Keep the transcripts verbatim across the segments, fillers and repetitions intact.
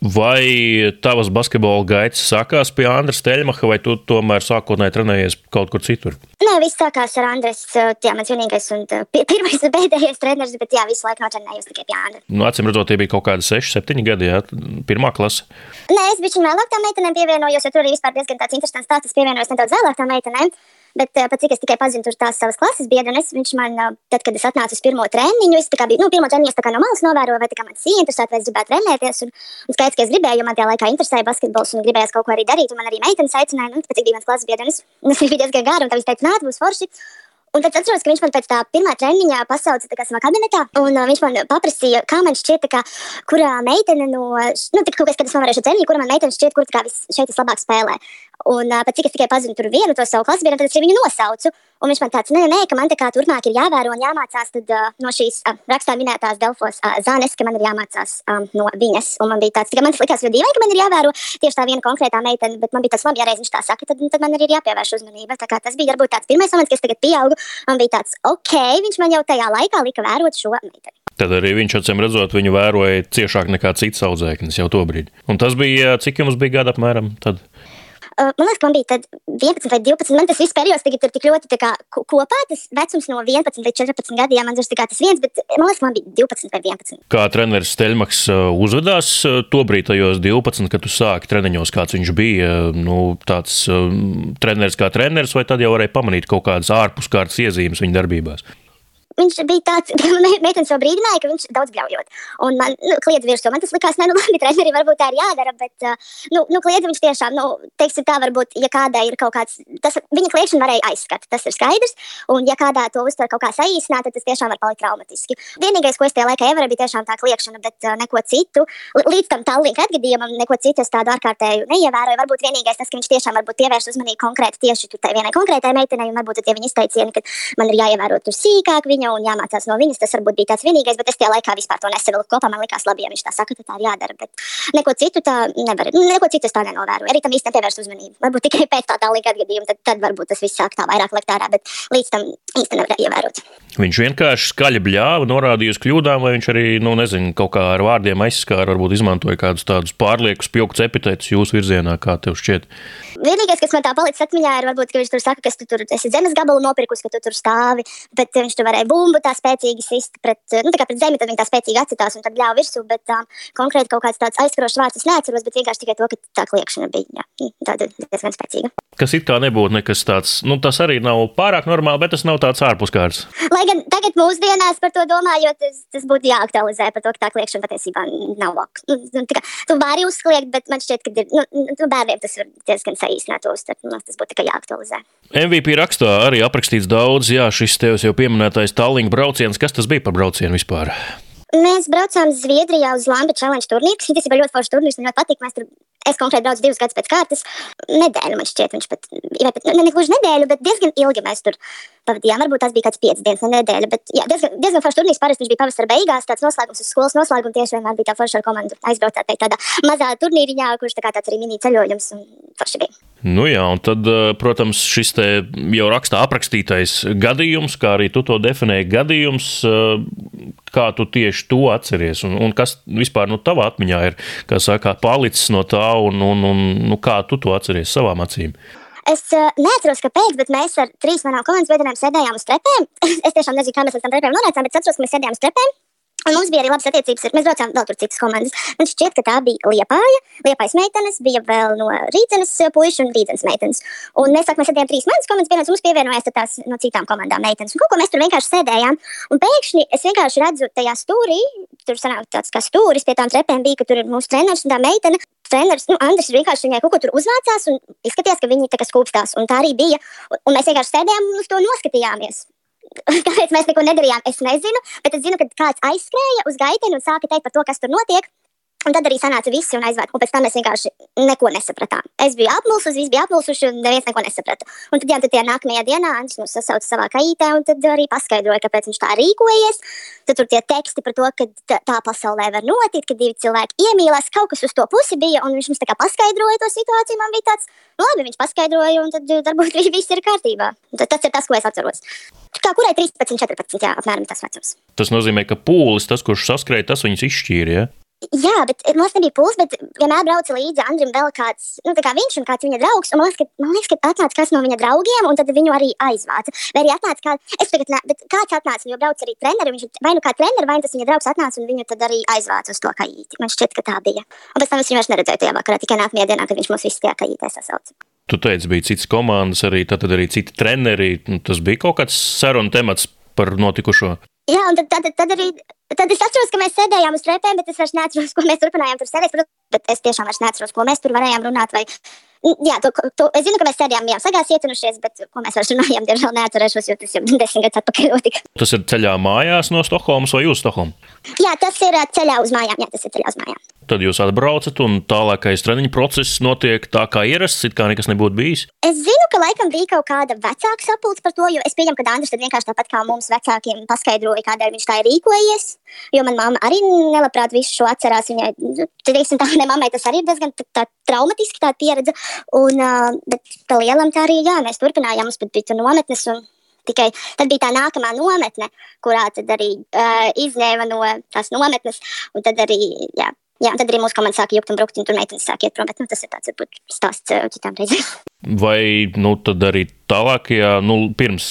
Vai tavas basketbola gaitas sākās pie Andra Steļmaha, vai tu tomēr sākotnēji trenējies kaut kur citur? Nē, viss sākās ar Andres, jā, mans vienīgais un pirmais un pēdējais treneris, bet jā, visu laiku notrenējos tikai pie Andra. Nu, acīm redzot, tie bija kaut kādi seši, septiņi gadi, jā, pirmā klase. Nē, es bišķiņ vēlāk tām meitenēm pievienojos, jo tur arī vispār diezgan tāds interesants stāsts, es pievienojos nedaudz vēlāk tām meitenēm. Bet pat cik es tikai pazinu tur tās savas klases biedrenes, viņš man, tad, kad es atnācu uz pirmo treniņu, es tā kā biju, nu, pirmo treniņu es tā kā no malas novēroju, vai tā kā man sīja interesētu, vai es gribētu trenēties, un, un skaidrs, ka es gribēju, jo man tajā laikā interesēja basketbols un gribējās kaut ko arī darīt, un man arī meitenes aicināja, nu, pat cik bija mans klases biedrenes, un es bija diezgan gāra, un tā viņš teica, nāc, būs forši. Un tad atceros, ka viņš man pēc tā pirmā treniņā pasauca tā kā savā kabinetā, un uh, viņš man paprasīja, kā man šķiet, tā kā, kurā meitene no, nu, tā kā kaut kas, kad es novarēšu treniņu, kura man meitene šķiet, kur tā kā vis, šeit vislabāk spēlē. Un uh, pat cik es tikai pazinu tur vienu to savu klases biedru, tad es arī viņu nosaucu. Un viņš man tāds, nē, nē, ka man tā kā turpmāk ir jāvēro un jāmācās tad, uh, no šīs uh, rakstā minētās Delfos uh, Zānes, ka man ir jāmācās um, no viņas. Un man bija tāds, ka man tas likās, jo dīvaini, ka man ir jāvēro tieši tā viena konkrētā meitene, bet man bija tas labi, ja reiz viņš tā saka, tad, tad man arī ir jāpievērš uzmanība. Tā kā tas bija varbūt tāds pirmais moments, ka es tagad pieaugu, un bija tāds, ok, viņš man jau tajā laikā lika vērot šo meiteni. Tad arī viņš, acīm redzot, viņu vēroja ciešāk nekā cits audzēknis jau to brīdi. Un tas bija, cik jums bija gada apmēram tad? Uh, man liekas, man bija tad vienpadsmit vai divpadsmit. Man tas viss periods tagad ir tik ļoti tā kā kopā, tas vecums no vienpadsmit līdz četrpadsmit gadiem, man tas tā kā tas viens, bet man liekas, man bija divpadsmit vai vienpadsmit. Kā treneris Steļmahs uzvedās tobrīd tajos divpadsmit, kad tu sāki treniņos, kāds viņš bija, nu, tāds um, treneris kā treneris, vai tad jau varēja pamanīt kaut kādas ārpuskārtas iezīmes viņa darbībās? Viņš bija tāds, ka meitenes jau brīdināja, ka viņš daudz bļaujot. Un man, nu, kliedz virsū, man tas likās, ne, nu, labi, treneri varbūt tā ir jādara, bet, nu, nu kliedz viņš tiešām, nu, teiksim tā, varbūt, ja kādai ir kaut kāds, tas, viņa kliekšana varēja aizskat, tas ir skaidrs, un ja kādā to uztver kaut kā saīsināt, tad tas tiešām var palikt traumatiski. Vienīgais, ko es tajā laikā ievēroju, bija tiešām tā kliekšana, bet uh, neko citu, līdz tam Tallinka atgadījumam, neko citu es tādu ārkārtēju neievēroju. Varbūt vienīgais tas, ka viņš tiešām varbūt pievērš uzmanību konkrēti tieši tur tai vienai konkrētai meitenei, un varbūt tie viņa izteicieni, ka man ir jāievēro tur sīkāk viņa un jāmācās no viņas, tas varbūt bija tāds vienīgais, bet es tajā laikā vispār to nesavilku kopā. Man likās labi, ja viņš tā saka, tad tā ir jādara, bet neko citu tā nevar, neko citu es tā nenovēroju. Arī tam īsti nepievērst uzmanību. Varbūt tikai pēc tā Tallinka atgadījuma, tad, tad varbūt tas viss sāk tā vairāk likt ārā, bet līdz tam īsti nevarēja ievērot. Viņš vienkārši skaļi bļāva, norādīja uz kļūdām, vai viņš arī, nu, nezinu, kaut kā ar vārdiem aizskāra, varbūt izmantoja kādus tādus pārliekus pjukts epitētus jūsu virzienā, kā tev šķiet? Vienīgais, kas man tā palicis atmiņā, ir varbūt, ka viņš tur saka, ka tu tur esi zemes gabalu nopirkus, ka tu tur stāvi, bet viņš tur varēja bumbu tā spēcīgi sist pret, nu, tā kā pret zemi, tad viņi tā spēcīgi atcitās un tad bļāva virsū, bet um, konkrēti kaut kāds tāds aizskarošs vārds es neatceros, bet vienkārši tikai to, ka tā kliekšana bija, jā, tāda diezgan spēcīga. Kas it kā nebūtu nekas tāds, nu, tas arī nav pārāk normāli, bet tas nav tāds ārpuskārts. Lai gan tagad mūsdienās par to domājot, tas, tas būtu jāaktualizē par to, ka tā kliekšana patiesībā nav ok. Nu, tā kā, tu vari uzkliegt, bet man šķiet, ka ir, nu, nu bērniem tas var diezgan saīsināt to uztvert, nu, tas būtu tikai jāaktualizē. M V P rakstā arī aprakstīts daudz, jā, šis tevis jau pieminētais Tallinka brauciens, kas tas bija par braucienu vispār? Mēs braucām Zviedrijā uz Lambi Challenge turnīru, kas tas ir ļoti foršs turnīrs, man ļoti patīk. Mēs tur, es konkrēti braucu divus gadus pēc kārtas, nedēļu man šķiet, viņš pat, vai pat, ne gluži nedēļu, bet diezgan ilgi mēs tur pavadījām. Varbūt tās bija kāds piecas dienas, ne nedēļa, bet jā, diezgan, diezgan foršs turnīrs, parasti viņš bija pavasara beigās, tāds noslēgums uz skolas noslēgumu, tieši vienmēr bija tā forša ar komandu aizbraucāt tādā mazā turnīriņā, kurš tā kā tāds arī mini ceļojums un forši bija. Nu jā, un tad, protams, šis te jau rakstā aprakstītais gadījums, kā arī tu to definēji gadījums, kā tu tieši to atceries, un, un kas vispār nu tavā atmiņā ir, kā saka, palicis no tā, un, un, un nu, kā tu to atceries savām acīm? Es uh, neatceros, kāpēc, bet mēs ar trīs manām komandas biedriem sēdējām uz trepēm. Es tiešām nezinu, kā mēs līdz tam trepēm nonācām, bet atceros, ka mēs sēdējām uz trepēm. Un mums bija arī labas attiecības, mēs braucām vēl tur citas komandas. Man šķiet, ka tā bija Liepāja, Liepājas meitenes, bija vēl no Rīdzenes puiši un Rīdzenes meitenes. Un mēs sākumā sēdējām trīs manas komandas biedriem, mums pievienojās tās no citām komandām meitenes. Un kaut ko mēs tur vienkārši sēdējām. Un pēkšņi es vienkārši redzu tajā stūrī, tur sanāk tāds kā stūris pie tām trepēm bija, ka tur ir mūsu treneris un tā meitene. Treneris, nu, Andris vienkārši viņai kaut ko tur uzvācās un izskatījās, ka viņi tā kā skūpstās. Un tā arī bija. Un mēs vienkārši sēdējām un uz to noskatījāmies. Kāpēc mēs neko nedarījām, es nezinu, bet es zinu, ka kāds aizskrēja uz gaiteni un sāka teikt par to, kas tur notiek. Un tad arī sanāca visi un aizvērt. Un pēc tam mēs vienkārši neko nesapratām. Es biju apmulsus, visi bija apmulsuši un neviens neko nesaprata. Un tad, jā, tad tie nākamajā dienā Andris mūs sasauca savā kaitē un tad arī paskaidroja, kāpēc viņš tā rīkojies. Tad tur tie teksti par to, ka tā, tā pasaulē var notikt, ka divi cilvēki iemīlās, kaut kas uz to pusi bija, un viņš mums tā kā paskaidroja to situāciju. Man bija tāds, nu labi, viņš paskaidroja, un tad varbūt viss ir kārtībā. Tad tas ir tas, ko es atceros. Kā kurai trīspadsmit, četrpadsmit, jā, apmēram tas vecums. Tas nozīmē, ka pūlis, tas, kurš saskrēja, tas viņus izšķīra, ja? Jā, bet man liekas, nebija puls, bet vienmēr brauca līdzi Andrim vēl kāds, nu, tā kā viņš un kāds viņa draugs, un man liekas, ka, man liekas, ka atnāca kāds no viņa draugiem, un tad viņu arī aizvāca. Vai arī atnāca kāds, es tagad, ne, bet kāds atnāca, jo brauca arī treneri, viņš vai nu kā treneri, vai tas viņa draugs atnāca, un viņu tad arī aizvāca uz to kajīti. Man šķiet, ka tā bija. Un pēc tam es viņu vairs neredzēju tajā vakarā, tikai nākamajā dienā, kad viņš mūs visus tajā kajītē sasauca. Tu teici, bija citas komandas, arī, tad arī citi treneri, tas bija kaut kāds saruna temats par notikušo. Jā, un tad, tad, tad arī, tad es atceros, ka mēs sēdējām uz trepēm, bet es vairs neatceros, ko mēs turpinājām tur sēdēt, bet es tiešām vairs neatceros, ko mēs tur varējām runāt, vai, jā, to, to, es zinu, ka mēs sēdējām, bijām sagās iecinušies, bet ko mēs vairs runājām, diemžēl neatcerēšos, jo tas jau desmit gadus atpakaļ notika. Tas ir ceļā mājās no Stokholmas vai uz Stokholmu? Jā, tas ir ceļā uz mājām, jā, tas ir ceļā uz mājām. Tad jūs atbraucat un tālākais treniņu process notiek tā kā ierasts, it kā nekas nebūtu bijis? Es zinu, ka laikam bija kaut kāda vecāka sapulce par to, jo es pieņemu, ka Andris tad vienkārši tāpat kā mums vecākiem paskaidroja, kādēļ viņš tā ir rīkojies, jo man mamma arī nelabprāt visu šo atcerās, viņai, teiksim tā, ne mammai tas arī ir diezgan tā, tā traumatiski tā pieredze, un, bet tā lielam tā arī, jā, mēs turpinājām, mums pat bija nometnes, un tikai tad bija tā nākamā nometne, kurā tad arī uh, izņēma no tās nometnes, un tad arī, jā, Jā, tad arī mūsu komanda sāka jukt un brukt, un tur meitenes sāka iet prom, bet nu, tas ir tāds, varbūt, stāsts citām reizēm. Vai, nu, tad arī tālākajā, nu, pirms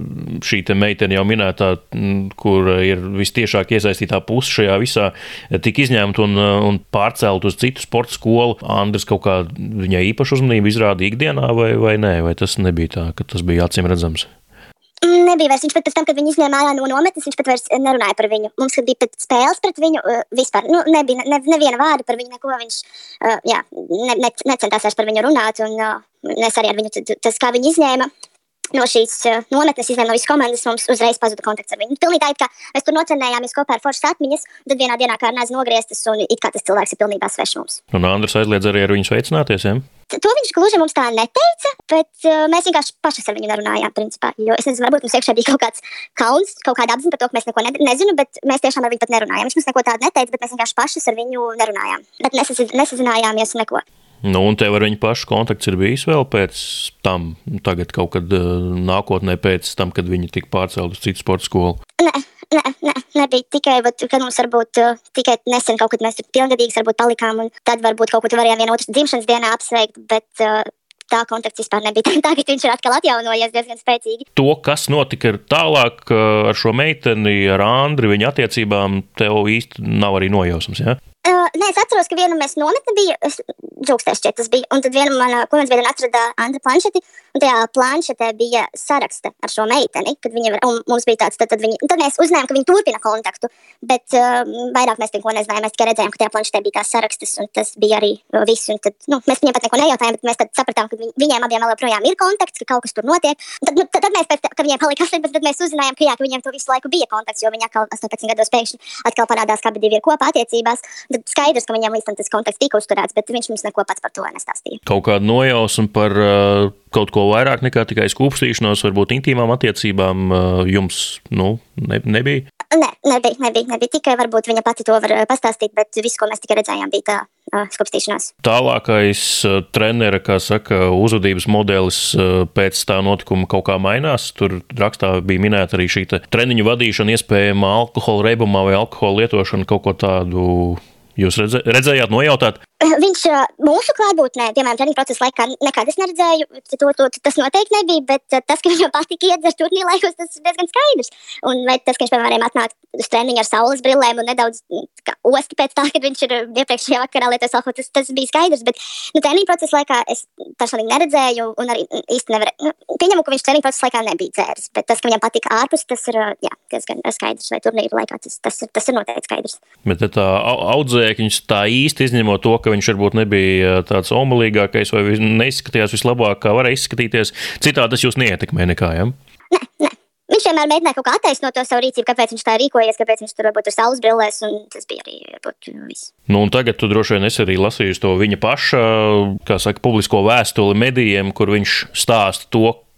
šī te meitene jau minētā, kur ir vistiešāk iesaistītā puse šajā visā, tika izņemta un, un pārcelt uz citu sporta skolu, Andris kaut kā viņai īpašu uzmanību izrāda ikdienā, vai, vai nē, vai tas nebija tā, ka tas bija acīm redzams? Nebija vairs. Viņš pat pēc tam, kad viņu izņēma ārā no nometnes, viņš pat vairs nerunāja par viņu. Mums bija pat spēles pret viņu uh, vispār. Nu, nebija ne, neviena vārda par viņu, neko viņš uh, jā, ne, ne, necentās vairs par viņu runāt. Un uh, es arī ar viņu, tas kā viņu izņēma no šīs uh, nometnes, izņēma no visas komandas, mums uzreiz pazuda kontakts ar viņu. Pilnīgi tā, it kā mēs tur notrenējāmies kopā ar foršas atmiņas, tad vienā dienā kā ar nēs nogrieztas, un it kā tas cilvēks ir pilnībā svešs mums. Un Andris aizliedz arī ar viņu sveicināties, ja? To viņš gluži mums tā neteica, bet uh, mēs vienkārši pašas ar viņu nerunājām, principā. Jo es nezinu, varbūt mums iekšā bija kaut kāds kauns, kaut kāda apziņa par to, ka mēs neko ne, nezinu, bet mēs tiešām ar viņu pat nerunājām. Viņš mums neko tādu neteica, bet mēs vienkārši pašas ar viņu nerunājām. Bet nesas, nesazinājāmies neko. Nu, un tev ar viņu pašu kontakts ir bijis vēl pēc tam, tagad kaut kad uh, nākotnē pēc tam, kad viņi tika pārcelt uz citu sporta skolu? Nē, nē, nē, nebija tikai, bet, kad mums varbūt uh, tikai nesen kaut kad mēs tur pilngadīgs varbūt palikām, un tad varbūt kaut ko varējām vienu otru dzimšanas dienā apsveikt, bet uh, tā kontakts vispār nebija. Tagad viņš ir atkal atjaunojies diezgan spēcīgi. To, kas notika tālāk uh, ar šo meiteni, ar Andri, viņa attiecībām, tev īsti nav arī nojausmas, ja? Uh, nē, es atceros, ka vienu mēs nometni bija, es džūkstēs šķiet tas bija, un tad viena mana komandas biedrene atrada Andra planšeti, un tajā planšetē bija saraksta ar šo meiteni, kad viņa, un mums bija tāds, tad, tad, viņi, tad mēs uzzinājām, ka viņi turpina kontaktu, bet uh, vairāk mēs neko nezinājām, mēs tikai redzējām, ka tajā planšetē bija tās sarakstas, un tas bija arī viss, un tad, nu, mēs viņiem pat neko nejautājām, bet mēs tad sapratām, ka viņ, viņiem abiem vēl joprojām ir kontakts, ka kaut kas tur notiek, un tad, nu, tad, tad mēs pēc, ka viņiem palika astoņpadsmit, tad mēs uzzinājām, ka jā, ka viņiem to visu laiku bija kontakts, jo viņi atkal astoņpadsmit gados pēkšņi atkal parādās, kā divi ir kopā attiecībās. Tad skaidrs, ka viņam līdz tam tas kontakts tika uzturēts, bet viņš mums neko pats par to nestāstīja. Kaut kāda nojausma par uh, kaut ko vairāk nekā tikai skūpstīšanos, varbūt intīmām attiecībām uh, jums, nu, ne, nebija? Nē, nebija, nebija, nebija. Tikai varbūt viņa pati to var pastāstīt, bet viss, ko mēs tikai redzējām, bija tā uh, skūpstīšanās. Tālākais uh, trenera, kā saka, uzvedības modelis uh, pēc tā notikuma kaut kā mainās. Tur rakstā bija minēta arī šī treniņu vadīšana, iespējama alkohola reibumā vai alkohola lietošana, kaut ko tādu. Jūs redze, redzējāt, nojautāt? Viņš mūsu klātbūtnē, piemēram, treniņu procesa laikā nekad es neredzēju, to, to, tas noteikti nebija, bet tas, ka viņam patika iedzert turnīra laikos, tas ir diezgan skaidrs. Un vai tas, ka viņš, piemēram, atnāk uz treniņu ar saules brillēm un nedaudz kā, osti pēc tā, kad viņš ir iepriekšējā vakarā lietojis alkoholu, tas, tas bija skaidrs, bet nu, treniņu procesa laikā es personīgi neredzēju un arī īsti nevarēju. Nu, pieņemu, ka viņš treniņu procesa laikā nebija dzēris, bet tas, ka viņam patika ārpus, tas ir jā, diezgan skaidrs, vai turnīru laikā tas, tas, ir, tas ir noteikti skaidrs. Bet tā audzēkņš tā īsti izņemot to, ka viņš varbūt nebija tāds omalīgākais vai neizskatījās vislabāk, kā varēja izskatīties. Citādi tas jūs neietekmē nekā, ja? Nē, nē. Viņš vienmēr mēģināja kaut kā attaisnot to savu rīcību, kāpēc viņš tā rīkojies, kāpēc viņš tur varbūt ar saules brillēs, un tas bija arī varbūt viss. Nu, un tagad tu droši vien esi arī lasījusi to viņa paša, kā saka, publisko vēstuli medijiem, kur viņš stāsta to,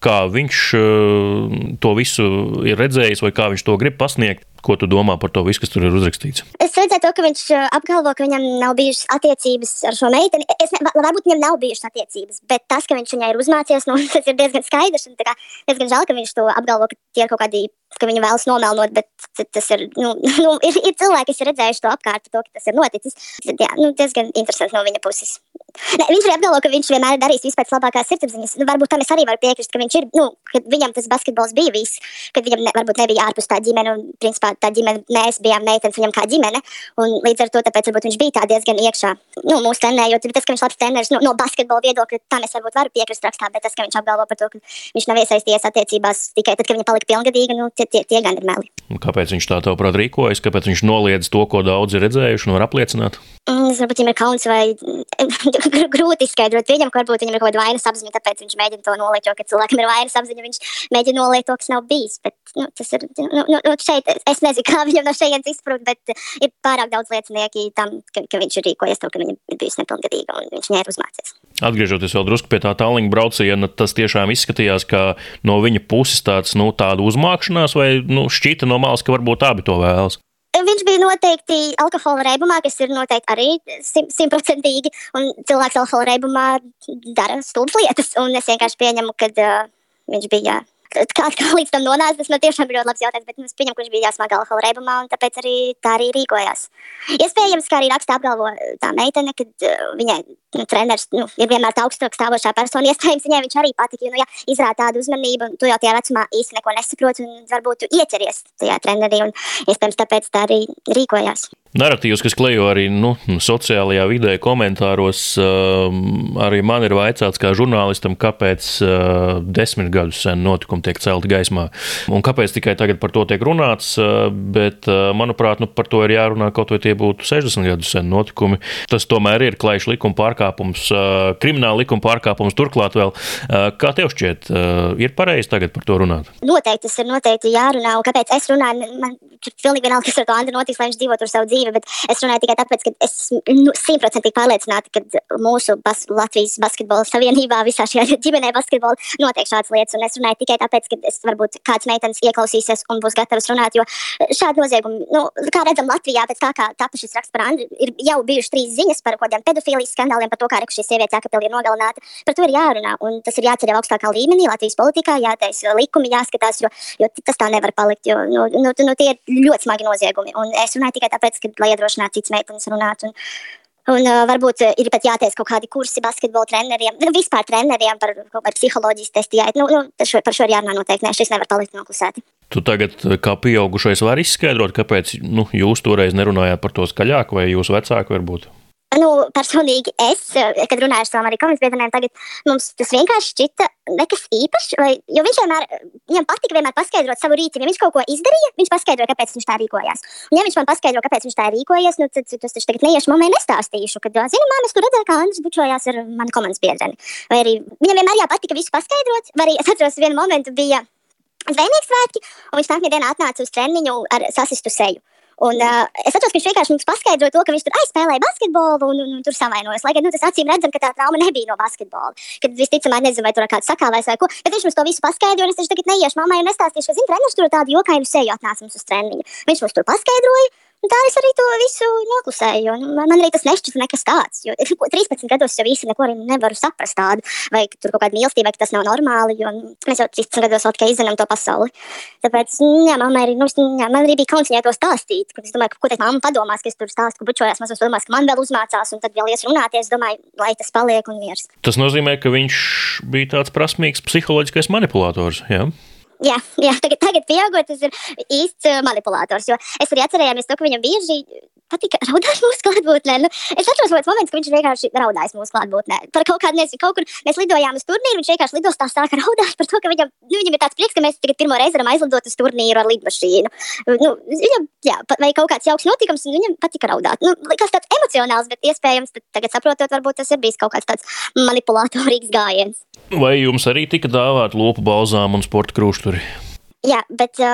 kā viņš to visu ir redzējis vai kā viņš to grib pasniegt. Ko tu domā par to visu, kas tur ir uzrakstīts? Es redzēju to, ka viņš apgalvo, ka viņam nav bijušas attiecības ar šo meiteni. Es ne, varbūt viņam nav bijušas attiecības, bet tas, ka viņš viņai ir uzmācies, nu, tas ir diezgan skaidrs. Un tā kā diezgan žēl, ka viņš to apgalvo, ka tie ir kaut kādi, ka viņu vēlas nomelnot, bet tas ir, nu, nu ir, ir cilvēki, kas ir redzējuši to apkārt, to, ka tas ir noticis. Jā, nu, diezgan interesanti no viņa puses. Ne, viņš arī apgalvo, ka viņš vienmēr darīs visu pēc labākās sirdsapziņas. Nu, varbūt tam es arī varu piekrist, ka viņš ir, nu, ka viņam tas basketbols bija viss, ka viņam ne, varbūt nebija ārpus tā ģimene un, principā, tā ģimene, mēs bijām meitenes viņam kā ģimene, un līdz ar to tāpēc varbūt viņš bija tā diezgan iekšā, nu, mūsu trenējot, tas, ka viņš labs treneris, nu, no basketbola viedokļa, tam es varbūt varu piekrist rakstā, bet tas, ka viņš apgalvo par to, ka viņš nav iesaistījies attiecībās tikai tad, kad viņa palika pilngadīga, nu, tie, tie, tie gan ir meli. Kāpēc viņš tā tavuprāt rīkojas, kāpēc viņš noliedz to, ko daudzi ir redzējuši un var apliecināt? Es varbūt viņam ir kauns vai grūti izskaidrot. Viņam, ka varbūt viņam ir kaut kāda vainas apziņa, tāpēc viņš mēģina to noliekt, jo, kad cilvēkam ir vainas apziņa, viņš mēģina noliekt to, kas nav bijis. Bet, nu, tas ir, nu, nu, šeit, es nezinu, kā viņam no šejienes izsprūgt, bet ir pārāk daudz liecinieki tam, ka, ka viņš ir rīkojies to, ka viņa ir bijusi nepilngadīga un viņš viņai ir uzmācies. Atgriežoties vēl drusku pie tā tālņa brauciena, tas tiešām izskatījās, ka no viņa puses tāds, nu, tāda uzmākšanās vai, nu, šķita no malas, ka varbūt abi to vēlas. Viņš bija noteikti alkohola reibumā, kas ir noteikti arī simtprocentīgi, un cilvēks alkohola reibumā dara stulbas lietas, un es vienkārši pieņemu, ka uh, viņš bija, kā, kā līdz tam nonāca, tas man tiešām bija ļoti labs jautājums, bet es pieņemu, ka viņš bija jāsmag alkohola reibumā, un tāpēc arī tā arī rīkojās. Iespējams, kā arī raksta apgalvo tā meitene, kad uh, viņai nu, treneris nu, ir vienmēr augstāk stāvošā persona, iespējams, viņai viņš arī patika, jo, nu, ja izrāda tādu uzmanību, un tu jau tajā vecumā īsti neko nesaproti, un varbūt tu ieķeries tajā trenerī, un iespējams tāpēc tā arī rīkojās. Naratīvs, kas klejo arī nu, sociālajā vidē, komentāros, arī man ir vaicāts kā žurnālistam, kāpēc desmit gadus sen notikumi tiek celti gaismā. Un kāpēc tikai tagad par to tiek runāts, bet, manuprāt, nu, par to ir jārunā kaut vai tie būtu sešdesmit gadus sen notikumi. Tas tomēr ir klaišs likuma pārkāpums, krimināla likuma pārkāpums turklāt vēl. Kā tev šķiet, ir pareizi tagad par to runāt? Noteikti, tas ir noteikti jārunā, un kāpēc es runāju, man pilnīgi vienalga, kas ar to Andru notiks, lai viņš dzīvo tur savu dzīvi. Bet es runāju tikai tāpēc, ka es simtprocentīgi nu, pārliecināta, ka mūsu bas, Latvijas basketbola savienībā visā šajā ģimenē basketbola notiek šādas lietas, un es runāju tikai tāpēc, ka es varbūt kāds meitenes ieklausīsies un būs gatavs runāt, jo šādi noziegumi, nu, kā redzam Latvijā, pēc tā kā tapa šis raksts par Andru, ir jau bijuši trīs ziņas par kādiem pedofīlijas skandāliem, par to, kā šī sieviete Jākapeli ir nogalināta. Par to ir jārunā, un tas ir jāceļ augstākā līmenī Latvijas politikā, jātaisa likumi, jāskatās, jo, jo tas tā nevar palikt, jo nu, nu, nu, tie ir ļoti smagi noziegumi, un es runāju tikai tāpēc, ka lai iedrošinātu cits meitenes runāt. Un, un uh, varbūt ir pat jātaisa kaut kādi kursi basketbola treneriem, vispār treneriem par, par psiholoģijas testu jāiet. Nu, nu, par, šo, par šo ir jārunā noteikti. Nē, šis nevar palikt noklusēti. Tu tagad kā pieaugušais vari izskaidrot, kāpēc nu, jūs toreiz nerunājāt par to skaļāk, vai jūsu vecāki varbūt? Nu, personīgi es, kad runāju ar savām arī komandas biedrenēm, tagad mums tas vienkārši šķita nekas īpašs, vai, jo viņš vienmēr, viņam patika vienmēr paskaidrot savu rīcību. Ja viņš kaut ko izdarīja, viņš paskaidroja, kāpēc viņš tā rīkojās. Un ja viņš man paskaidro, kāpēc viņš tā rīkojies, nu, tad tas taču tagad neiešu mammai nestāstīšu, kad, zinu, māma, es tur redzēju, kā Andris bučojās ar manu komandas biedreni. Vai arī viņam vienmēr jāpatika visu paskaidrot, vai arī es atceros vienu momentu bija zvejnieks svētki, un viņš nākamajā dienā atnāca uz treniņu ar sasistu seju. Un, uh, es atceros, ka viņš vienkārši mums paskaidroja to, ka viņš tur aizspēlēja basketbolu un, un, un tur savainojas. Lai gan nu, tas acīm redzam, ka tā trauma nebija no basketbola. Kad visticamāk nezinu, vai tur kāds sakāvēs vai ko. Bet viņš mums to visu paskaidroja, un es taču tagad neiešu mammai un nestāstīšu, ka, zinu, treneris tur tādu jokainu seju atnāca mums uz treniņu. Viņš mums tur paskaidroja. Un tā es arī to visu noklusēju, jo man arī tas nešķita nekas tāds, jo trīspadsmit gados jau īsti neko arī nevaru saprast tādu, vai tur kaut kāda mīlestība, vai ka tas nav normāli, jo mēs jau trīspadsmit gados vēl tikai izzinām to pasauli. Tāpēc, jā, mamma arī, nu, jā, man arī bija kauns viņai to stāstīt, kad es domāju, ka, ko teikt, mamma padomās, ka es tur stāstu, ka bučojās, mazos domās, ka man vēl uzmācās, un tad vēl ies runāties, domāju, lai tas paliek un miers. Tas nozīmē, ka viņš bija tāds prasmīgs psiholoģiskais manipulators, jā? Jā, jā, tagad, tagad pieaugot, tas ir īsts manipulators, jo es arī atcerējāmies to, ka viņam bieži patika raudāt mūsu klātbūtnē. Nu, es atceros kaut kāds moments, ka viņš vienkārši raudājis mūsu klātbūtnē. Par kaut kādu, nezinu, kaut kur mēs lidojām uz turnīru, viņš vienkārši lidostā sāka raudāt par to, ka viņam, nu, viņam ir tāds prieks, ka mēs tagad pirmo reizi varam aizlidot uz turnīru ar lidmašīnu. Nu, viņam, jā, vai kaut kāds jauks notikums, un viņam patika raudāt. Nu, likās tāds emocionāls, bet iespējams, tagad saprotot, varbūt tas ir bijis kaut kāds tāds manipulatorīgs gājiens. Vai jums arī tika dāvāt lopu balzām un sporta krūšturi? Jā, bet uh,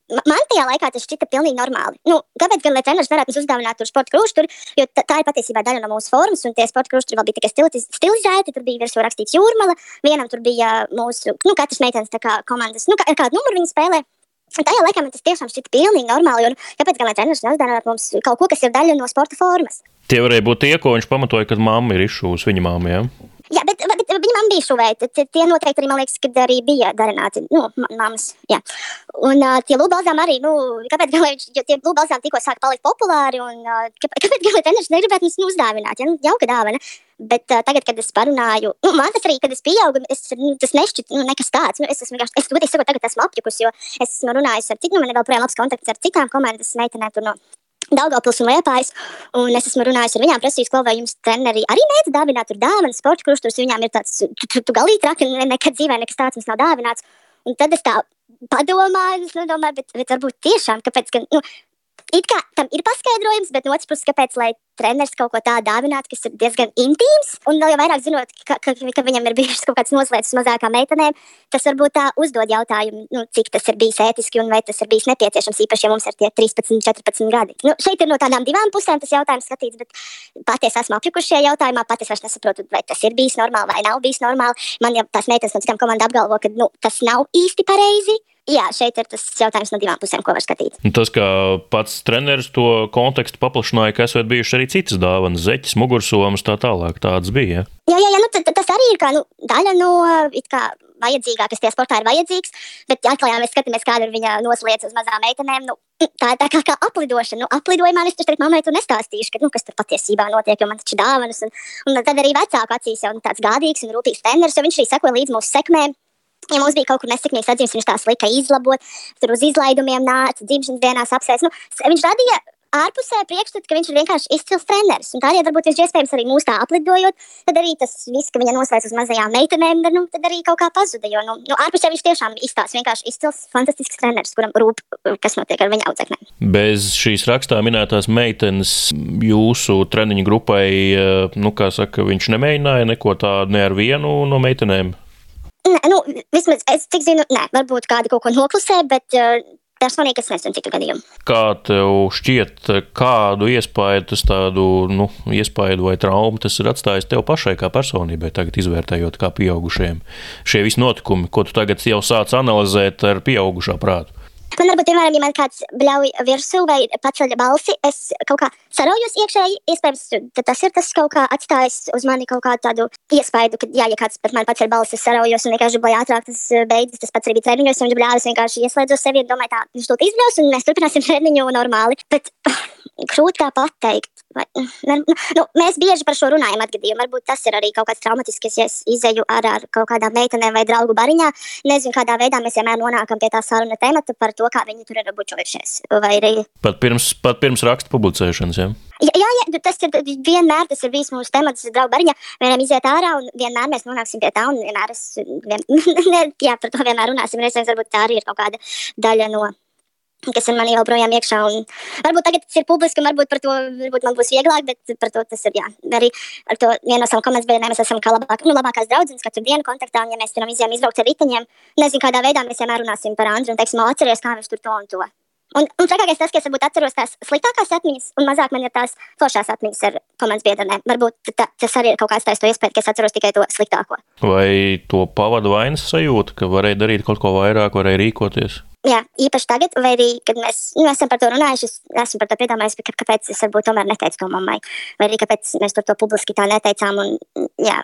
man tajā laikā tas šķita pilnīgi normāli. Nu, kāpēc gan, lai treneris varētu mums uzdāvināt tur sporta krūšu tur, jo tā, tā ir patiesībā daļa no mūsu formas, un tie sporta krūši tur vēl bija tikai stiliz, stilizēti, tur bija virsū rakstīts Jūrmala, vienam tur bija mūsu, nu, katras meitenes tā kā komandas, nu, kā, ar kādu numuru viņi spēlē. Un tajā laikā man tas tiešām šķita pilnīgi normāli, jo nu, kāpēc gan, lai treneris neuzdāvināt mums kaut ko, kas ir daļa no sporta formas. Tie varēja būt tie, ko viņš pamatoja, kad mamma ir izšūs viņa mamma, jā? Ja? Jā, bet, bet, bet viņa mamma bija šuvēta. Tie noteikti arī, man liekas, kad arī bija darināti, nu, mammas, jā. Un uh, tie lūbalzām arī, nu, kāpēc gan, lai, jo tie lūbalzām tikko sāk palikt populāri, un uh, kāpēc gan, lai treneris negribētu mums uzdāvināt, ja, nu, jauka dāvana. Bet uh, tagad, kad es parunāju, nu, man tas arī, kad es pieaugu, es, nu, tas nešķiet, nu, nekas tāds, nu, es esmu vienkārši, es godīgi sakot, tagad esmu apjukus, jo es esmu runājis ar citu, nu, man ir vēl projām labs kontakts ar citām komandas meitenēm tur no Daugavpils un Liepājas, un es esmu runājis ar viņām, prasījis, ko vai jums treneri arī mēdz dāvināt tur dāvanas, sporta kruštus, viņām ir tāds, tu, tu, tu galīgi traki, nekad dzīvē nekas tāds mums nav dāvināts. Un tad es tā padomāju, es nedomāju, bet, bet varbūt tiešām, kāpēc, ka, nu, it kā tam ir paskaidrojums, bet no otras puses, kāpēc, lai treneris kaut ko tādu dāvinātu, kas ir diezgan intīms, un vēl jau vairāk zinot, ka, ka, ka viņam ir bijušas kaut kāds noslēdzis mazākām meitenēm, tas varbūt tā uzdod jautājumu, nu, cik tas ir bijis ētiski un vai tas ir bijis nepieciešams, īpaši, ja mums ir tie trīspadsmit, četrpadsmit gadi. Nu, šeit ir no tādām divām pusēm tas jautājums skatīts, bet pati es esmu apjukuši šajā jautājumā, pati es vairs nesaprotu, vai tas ir bijis normāli vai nav bijis normāli. Man jau tās meitenes no citām komandām apgalvo, ka, nu, tas nav īsti pareizi. Jā, šeit ir tas jautājums no divām pusēm, ko var skatīt. Tas, kā pats treneris to kontekstu paplašināja, ka esot bijuši arī citas dāvanas, zeķis, mugursomas, tā tālāk, tādas bija, ja? Jā, jā, jā, nu, t- tas arī ir kā, nu, daļa no, it kā, vajadzīgā, kas tie sportā ir vajadzīgs, bet, ja atkal, ja mēs skatāmies, kāda ir viņa nosliedz uz mazām meitenēm, nu, tā ir tā kā, kā aplidošana, nu, aplidojumā es taču tagad mammai tur nestāstīšu, ka, nu, kas tur patiesībā notiek, jo man taču dāvanas, un, un tad arī vecāku acīs jau nu, tāds gādīgs un rūpīgs treneris, jo viņš arī sekoja līdz mūsu sekmēm. Ja mums bija kaut kur nesekmīgs atzīmes, viņš tās lika izlabot, tur uz izlaidumiem nāca, dzimšanas dienās apsveic. Nu, viņš radīja ārpusē priekšstatu, ka viņš ir vienkārši izcils treneris. Un tādēļ varbūt viņš iespējams arī mūs tā aplidojot, tad arī tas viss, ka viņa noslēdz uz mazajām meitenēm, tad, nu, tad arī kaut kā pazuda. Jo nu, nu, ārpusē viņš tiešām izstāsta vienkārši izcils, fantastisks treneris, kuram rūp, kas notiek ar viņa audzeknēm. Bez šīs rakstā minētās meitenes jūsu treniņu grupai, nu, kā saka, viņš nemēģināja neko tādu ne ar vienu no meitenēm? Nē, nu, vismaz, es cik zinu, nē, varbūt kādi kaut ko noklusē, bet uh, personīgi es nezinu citu gadījumu. Kā tev šķiet, kādu iespaidu tas tādu, nu, iespaidu vai traumu tas ir atstājis tev pašai kā personībai, tagad izvērtējot kā pieaugušajiem? Šie visi notikumi, ko tu tagad jau sāc analizēt ar pieaugušā prātu? Man varbūt, piemēram, ja man kāds bļauj virsū vai paceļ balsi, es kaut kā saraujos iekšēji, iespējams, tas ir tas kaut kā atstājis uz mani kaut kādu tādu iespaidu, ka, jā, ja kāds pat man paceļ balsi, es saraujos un vienkārši, lai ātrāk tas beidzas, tas pats arī bija treniņos, un viņš bļāvis vienkārši ieslēdzos sevi un domāju tā, viņš to izbļaus un mēs turpināsim treniņu normāli, bet krūt kā pateikt. Vai, nu, nu, mēs bieži par šo runājam atgadījumu. Varbūt tas ir arī kaut kāds traumatisks, ja es izeju ar, ar kaut kādām meitenēm vai draugu bariņā. Nezinu, kādā veidā mēs vienmēr nonākam pie tā saruna temata par to, kā viņi tur ir bučojušies. Vai arī... Pat pirms, pat pirms raksta publicēšanas, jā? Jā, jā, jā, tas ir vienmēr, tas ir bijis mūsu temats draugu bariņā. Vienmēr iziet ārā un vienmēr mēs nonāksim pie tā un vienmēr es, vien, jā, par to vienmēr runāsim. Reizēs varbūt tā arī ir kaut kāda daļa no... kas ir man joprojām iekšā, un varbūt tagad tas ir publiski, un varbūt par to, varbūt man būs vieglāk, bet par to tas ir, jā, arī ar to vienu no savu komandas biedriem mēs esam kā labāk, nu, labākās draudzenes katru dienu kontaktā, un ja mēs turam izjām izbraukt ar riteņiem, nezinu, kādā veidā mēs vienmēr runāsim par Andru, un teiksim, atceries, kā viņš tur to un to. Un, un trakākais tas, ka es varbūt atceros tās sliktākās atmiņas, un mazāk man ir tās foršās atmiņas ar komandas biedriem. Varbūt tā, tas arī ir kaut kāds tāds to iespēju, ka es atceros tikai to sliktāko. Vai to pavada vainas sajūta, ka varēja darīt kaut ko vairāk, varēja rīkoties? Jā, īpaši tagad, vai arī, kad mēs, nu, esam par to runājuši, es esmu par to piedomājis, ka, kāpēc es varbūt tomēr neteicu to mammai, vai arī kāpēc mēs tur to publiski tā neteicām, un, jā,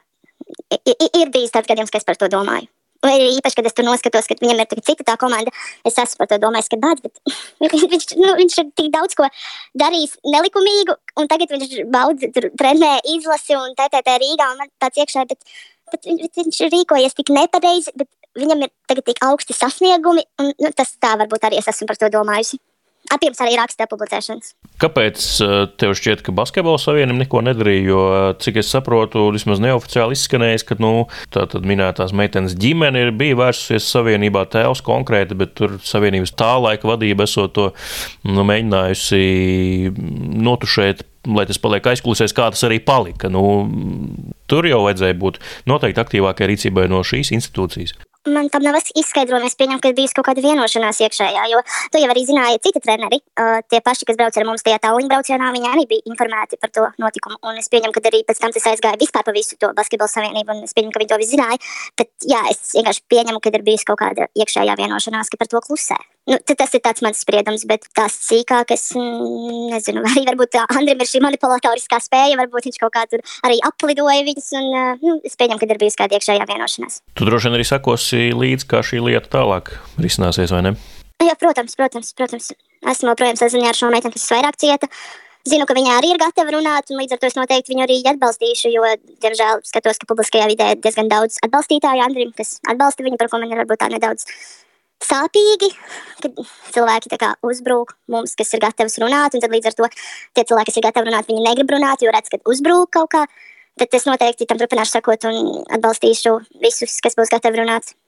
ir, ir bijis tāds gadījums, ka es par to domāju. Vai arī īpaši, kad es tur noskatos, ka viņam ir cita tā komanda, es esmu par to domājis, ka bāds, bet viņš, nu, viņš ir tik daudz ko darījis nelikumīgu, un tagad viņš baud, tur trenē izlasi un T T T Rīgā, un man tāds iekšā, bet, bet viņš, viņš rīkojies tik nepareizi, bet viņam ir tagad tik augsti sasniegumi, un nu, tas tā varbūt arī es esmu par to domājusi. Pirms arī raksta publicēšanas. Kāpēc tev šķiet, ka basketbola savienība neko nedarīja? Jo, cik es saprotu, vismaz neoficiāli izskanējis, ka nu, tā tad minētās meitenes ģimene ir bija vērsusies savienībā, tēvs konkrēti, bet tur savienības tā laika vadība esot to nu, mēģinājusi notušēt, lai tas paliek aizkulisēs, kā tas arī palika. Nu, tur jau vajadzēja būt noteikti aktīvākai rīcībai no šīs institūcijas. man tam nav izskaidrojumi. Es pieņemu, ka bijusi kaut kāda vienošanās iekšējā, jo to jau arī zināja citi treneri. Uh, tie paši, kas brauc ar mums tajā tāliņu braucienā, viņi arī bija informēti par to notikumu. Un es pieņemu, ka arī pēc tam tas aizgāja vispār pa visu to basketbola savienību, un es pieņemu, ka viņi to visu zināja. Bet jā, es vienkārši pieņemu, ka ir bijusi kaut kāda iekšējā vienošanās, ka par to klusē. Nu, tas ir tāds mans spriedums, bet tās sīkāk es mm, nezinu, arī varbūt Andrim ir šī manipulatoriskā spēja, varbūt viņš kaut kā tur arī aplidoja viņus, un nu, es pieņemu, ka ir bijusi kāda iekšējā vienošanās. Tu droši vien arī sakosi līdzi, kā šī lieta tālāk risināsies, vai ne? Jā, protams, protams, protams. Esmu joprojām saziņā ar šo meiteni, kas vairāk cieta. Zinu, ka viņa arī ir gatava runāt, un līdz ar to es noteikti viņu arī atbalstīšu, jo, diemžēl, skatos, ka publiskajā vidē ir diezgan daudz atbalstītāju Andrim, kas atbalsta viņu, par ko man ir varbūt tā nedaudz sāpīgi, kad cilvēki tā kā uzbrūk mums, kas ir gatavs runāt, un tad līdz ar to tie cilvēki, kas ir gatavi runāt, viņi negrib runāt, jo redz, kad uzbrūk kaut kā. Tad es noteikti tam turpināšu sakot un atbalstīšu visus, kas būs gatavi runāt.